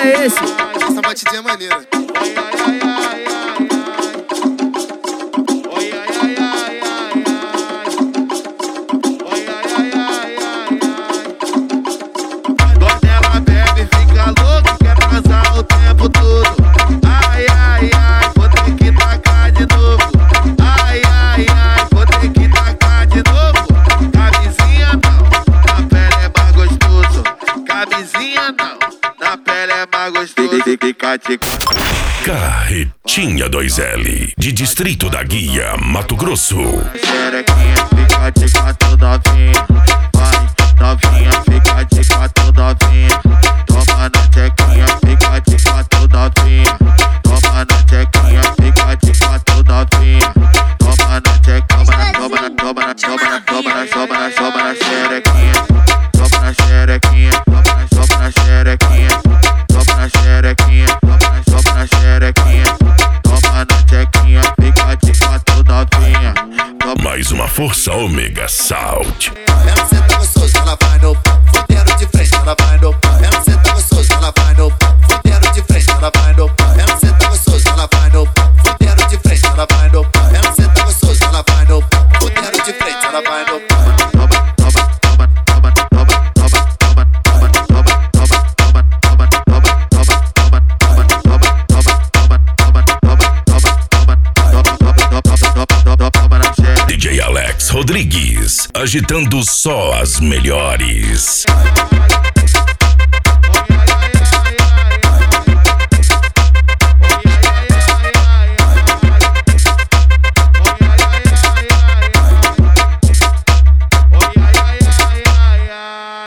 é esse? Essa batidinha é maneira. Quando ela bebe, fica louca, quer transar o tempo todo. Ai, ai, ai, vou ter que tacar de novo. Ai, ai, ai, vou ter que tacar de novo. Camisinha não, na pele é mais gostoso. Camisinha não, na pele é mais gostoso. Fica de Carretinha 2L, de Distrito da Guia, Mato Grosso. xerequinha, fica de quatro novinha. Vai, novinha, fica de quatro novinha. Toma na chequinha, fica de quatro novinha. Toma na chequinha, fica de quatro novinha. Toma na chequinha, toma na xerequinha. Toma na xerequinha, toma na xerequinha. Toma na xerequinha, toma na xerequinha. Toma na chequinha, fica de quatro novinha. Mais uma força ômega Salt. Ela senta gostoso, ela vai no pau. Fudendo de frente, ela vai no pau. Ela senta gostoso, ela vai no pau. Fudendo de frente, ela vai no pau. Ela senta gostoso, ela vai no pau. Fudendo de frente, ela vai no pau. Ela senta gostoso, ela vai no pau. Fudendo de frente, ela vai no pau. DJ Alex Rodrigues, agitando só as melhores.